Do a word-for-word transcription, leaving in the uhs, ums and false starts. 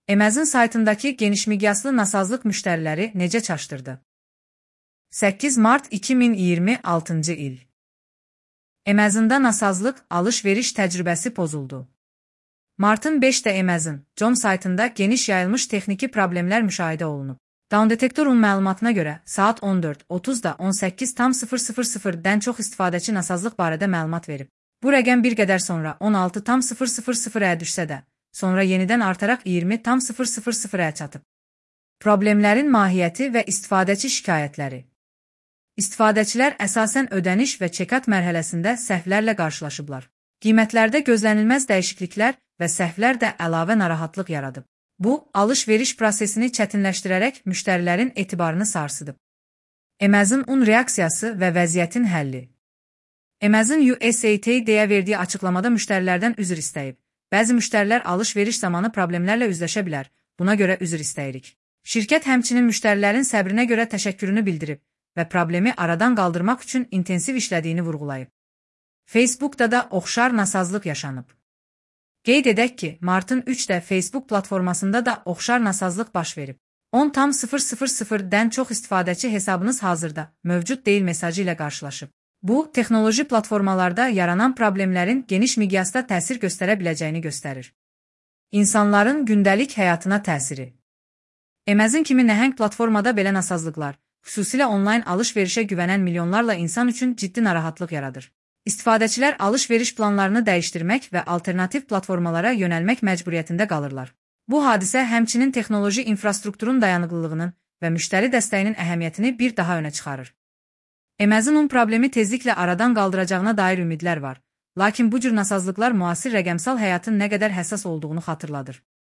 Amazon saytındakı genişmiqyaslı nasazlıq müştəriləri necə çaşdırdı? səkkiz mart iki min iyirmi altıncı il. Amazonda nasazlıq alış-veriş təcrübəsi pozuldu. Martın beşində Amazon nöqtə com saytında geniş yayılmış texniki problemlər müşahidə olunub. Downdetektorun məlumatına görə saat on dörd otuzda on səkkiz dən çox istifadəçi nasazlıq barədə məlumat verib. Bu rəqəm bir qədər sonra on altı ə düşsə də, sonra yenidən artaraq iyirmi ə çatıb. Problemlərin mahiyyəti və istifadəçi şikayətləri. İstifadəçilər əsasən ödəniş və çekat mərhələsində səhvlərlə qarşılaşıblar. Qiymətlərdə gözlənilməz dəyişikliklər və səhvlər də əlavə narahatlıq yaradıb. Bu, alış-veriş prosesini çətinləşdirərək müştərilərin etibarını sarsıdıb. Amazon-un reaksiyası və vəziyyətin həlli. Amazon U S A Today'a verdiyi açıqlamada müştərilərdən üzr istəyib. Bəzi müştərilər alış-veriş zamanı problemlərlə üzləşə bilər, buna görə üzr istəyirik. Şirkət həmçinin müştərilərin səbrinə görə təşəkkürünü bildirib və problemi aradan qaldırmaq üçün intensiv işlədiyini vurğulayıb. Facebookda da oxşar nasazlıq yaşanıb. Qeyd edək ki, martın üçdə Facebook platformasında da oxşar nasazlıq baş verib. on dən çox istifadəçi hesabınız hazırda mövcud deyil mesajı ilə qarşılaşıb. Bu, texnoloji platformalarda yaranan problemlərin geniş miqyasda təsir göstərə biləcəyini göstərir. İnsanların gündəlik həyatına təsiri. Amazon kimi nəhəng platformada belə nasazlıqlar, xüsusilə onlayn alış-verişə güvənən milyonlarla insan üçün ciddi narahatlıq yaradır. İstifadəçilər alış-veriş planlarını dəyişdirmək və alternativ platformalara yönəlmək məcburiyyətində qalırlar. Bu hadisə həmçinin texnoloji infrastrukturun dayanıqlılığının və müştəri dəstəyinin əhəmiyyətini bir daha önə çıxarır. Amazon-un problemi tezliklə aradan qaldıracağına dair ümidlər var, lakin bu cür nasazlıqlar müasir rəqəmsal həyatın nə qədər həssas olduğunu xatırladır.